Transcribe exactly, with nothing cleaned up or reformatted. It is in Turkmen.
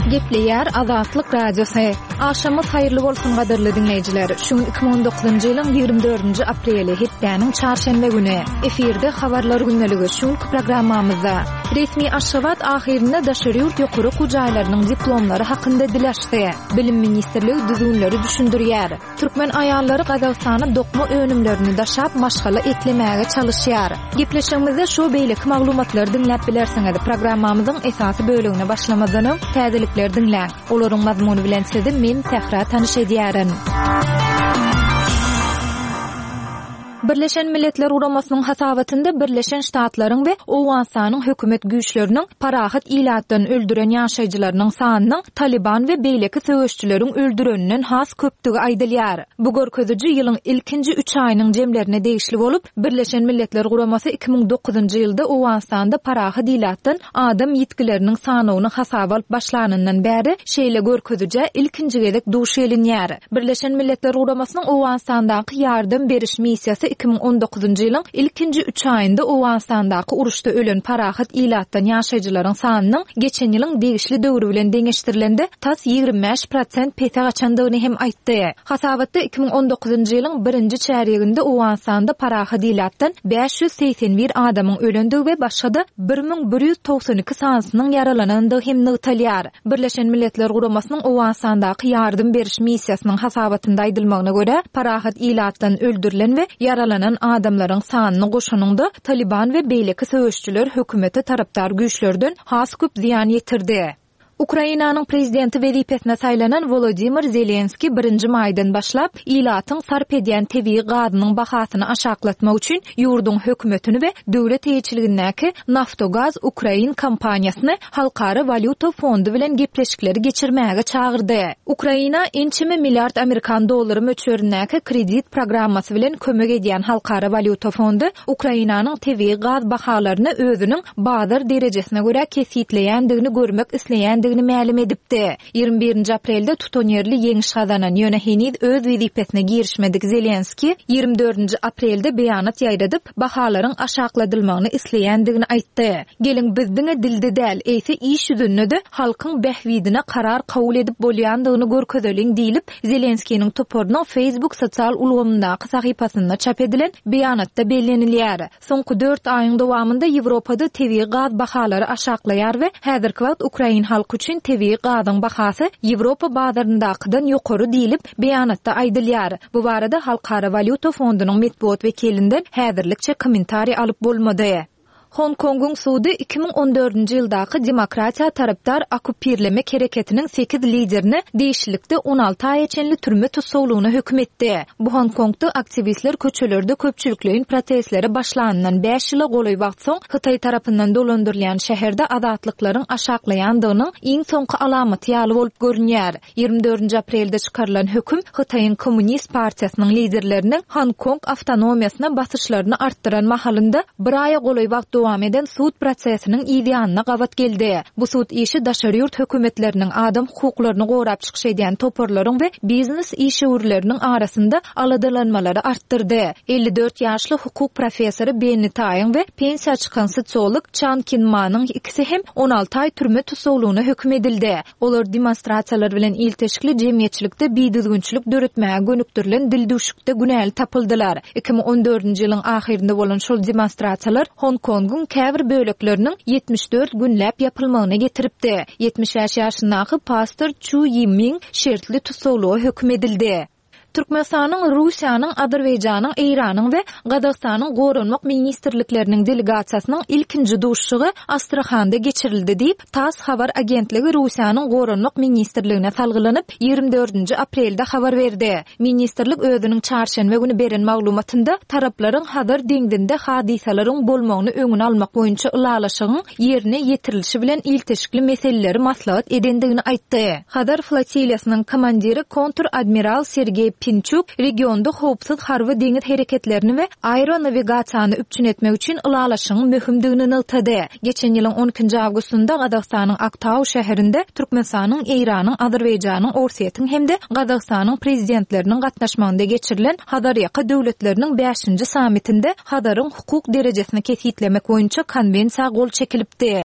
Gepleýär Azatlyk Radiosu. Aşamyz haýyrly bolsun gaderli dinleýijiler. Şu iki bin on dokuzunçy ýylyň ýygrimi dördünji apreli hepdeniň çarşembe güni efirde habarlar günneligi şul programmamyzda resmi Aşgabat ahirinde daşary ýurt ýokary gujaýlarynyň diplomlary hakynda dileşdi. Bilim ministrligi düzünleri düşündirýär. Türkmen aýallary Gazagstana dokma önümlerini daşap maşgala etlemäge çalışýar. Gepleşigimizde şu beýleki maglumatlary dinläp bilersiňiz. Programmamyzyň esasy bölügine başlamadan täzelikler dinläň. Olaryň mazmuny bilen sizi men tehra tanış edýärin. Birleşen Milletler Uramasının hasabatında Birleşen Ştatlaryň we Owganstanyň hökümet güýçleriniň parahat ilatdan öldüren ýaşaýjylarynyň sanynyň Taliban we beýleki söwüşçüleriň öldüreninden has köpdigi aýdylýar. Bu görkeziji ýylyň ilkinji üç aýynyň jemlerine degişli bolup, Birleşen Milletler Uramasy iki bin dokuzunçy ýylda Owganstanda parahat ilatdan adam ýetkileriniň sanyny hasaba alyp başlanandan bäri şeýle görkezije ilkinji gezek duş elinýär. Birleşen Milletler Uramasynyň Owganstandaky ýardym beriş missiýasy iki bin on dokuzunçy ýylyň ilkinji üç aýynda Owganstandaky uruşda ölen parahat ilatdan ýaşaýjylaryň sanynyň geçen ýylyň degişli döwrü bilen deňeşdirilende tas ýygrimi beş prosent pete gaçandygyny hem aýtdy. Hasabatda iki bin on dokuzunçy ýylyň birinji çäreginde Owganstanda parahat ilatdan beş ýüz seksen bir adamyň ölendigi we başga bir ming bir ýüz toksan iki sansynyň yaralanandygy hem nytalýar. Birleşen Milletler Uramasynyň Owganstandaky ýardym beriş missiýasynyň hasabatynda aýdylmagyna görä, parahat ilatdan öldürilen we yaralanan adamlaryň sanyny goşunynda Taliban we beýleki söwüşçüler hökümeti tarapdar güýçlerden has köp ziýan ýetirdi. Ukrainanyň prezidenti wezipesine saýlanan Volodymyr Zelenski birinji maýdan başlap ilatyň sarp edýän tebii gazynyň bahasyny aşaklatmak üçin ýurdun hökümetini we döwlet eýçiligindäki Naftogaz Ukrain kompaniýasyny Halkara Valyuta Fondu bilen gepleşikleri geçirmäge çağırdy. Ukraina inçimi milliard Amerikan dollary möçberindäki kredit programmasy bilen kömek edýän Halkara Valyuta Fondu Ukrainanyň tebii gaz bahalaryny özüniň bazar derejesine görä kesitleýändigini görmek isleýän mälim edipdi. ýygrimi birinji aprelde tutonýerli ýeňiş gazanan ýöne heniz öz wezipesine girişmedik Zelenski ýygrimi dördünji aprelde beýanat ýaýradyp bahalaryň aşakladylmagyny isleýändigini aýtdy. Geliň bizdiňe dilde däl, eýse iş ýüzünde halkyň behwidine karar kabul edip bolýandygyny görkezeliň diýilip Zelenskiň toporunyň Facebook sosial ulgamyndaky sahypasynda çap edilen beýanatda bellenilýär. Soňky dört aýyň dowamında Ýewropada tebii gaz bahalary aşaklaýar we häzirki wagt Ukrain halky üçin tebii gazyň bahasy Ýewropa bazaryndakydan ýokary diýilip beýanatda aýdylýar. Bu barada Halkara Valyuta Fondunyň medeniýet wekilinden häzirlikçe kommentari alyp bolmady. Hong Kong'un sudy iki bin on dördünçi ýyldaky demokratiýa tarapdar okupirleme hereketiniň sekiz liderini değişiklikde on alty aý içenli türme tutsaglygyna hökm etdi. Bu Hong Kong'da aktivistler köçelerde köpçüliklerin protestleri başlanandan beş ýyla goly wagt soň Hytaý tarapyndan dolandyrylýan şäherde azatlyklaryň aşaklaýandygynyň iň soňky alamaty ýaly bolup görünýär. ýygrimi dördünji aprelde çykarylan hökm Hytaýyň Kommunist partiýasynyň liderleriniň Hong Kong awtonomiýasyna basyşlaryny artdyran mahalynda bir aýa goly wagt dowam eden sud prosesiniň ýygynyna gawat geldi. Bu sud işi daşary ýurt hökümetleriniň adam hukuklaryny gorap çykyş edýän toporlaryň we biznes işgörleriniň arasynda aladalanmalary artdyrdy. elli dört ýaşly hukuk professory Benny Taýyň we pensiýa çykan sosiolog Chan Kin-manyň ikisi hem on alty aý türme tutsaglygyna hökm edildi. Olar demonstrasiýalar bilen ilteşikli jemgyýetçilikde biýdüzgünçilik döretmäge gönüktirilen dildüşükde günäli tapyldylar. iki bin on dördünçi ýylyň ahirinde bolan şol demonstrasiýalar Hong Kong käbir bölekleriniň yetmiş dört günläp ýapylmagyna getiripdi. yetmiş beş ýaşyndaky pastor Chu Yiming şertli tutsaglyga hökm edildi. Türkmenistanyň, Russiýanyň, Azerbaýjanyň, Eýranyň we Gazagstanyň goranmak ministrlikleriniň delegasiýasynyň ilkinji duşşugy Astrahanda geçirildi diýip TASS habar agentligi Russiýanyň goranmak ministrligine salgylanyp ýygrimi dördünji aprelde habar berdi. Ministrlik özüniň çarşembe güni beren maglumatynda taraplaryň hadar deňdinde hadisalaryň bolmagyny öňüne almak boýunça ulalaşygyň ýerine ýetirilişi bilen ilteşikli meseleleri maslahat edendigini aýtdy. Hadar flotiliýasynyň komandiri kontur-admiral Sergey Pinchuk regionda howpsuz harby deňiz hereketlerini we aeronavigasiýany üpçün etmek üçin ulalaşygyň möhümdigini nyltady. Geçen ýylyň on ikinji awgustunda Gazagstanyň Aktau şäherinde Türkmenistanyň, Eýranyň, Azerbaýjanyň, Orsiýetiň hemde Gazagstanyň prezidentleriniň gatnaşmagynda geçirilen Hadar ýaka döwletleriniň beşinji sammitinde Hadaryň hukuk derejesini kesitlemek boýunça konwensiýa gol çekilipdi.